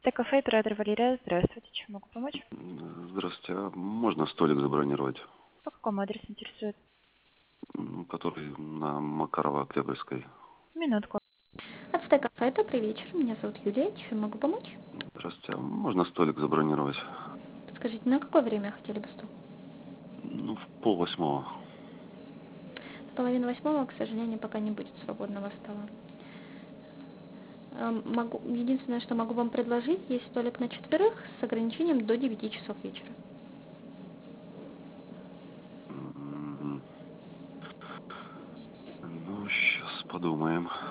Т-кафе, оператор Валерия. Здравствуйте. Чем могу помочь? Здравствуйте. А можно столик забронировать? По какому адресу интересует? Который на Макарова-Октябрьской. Минутку. Ацтека кафе, добрый вечер. Меня зовут Юлия. Чем могу помочь? Здравствуйте. А можно столик забронировать? Подскажите, на какое время хотели бы стол? В 7:30. В половину восьмого, к сожалению, пока не будет свободного стола. Единственное, что могу вам предложить, есть столик на четверых с ограничением до 9 часов вечера. Сейчас подумаем.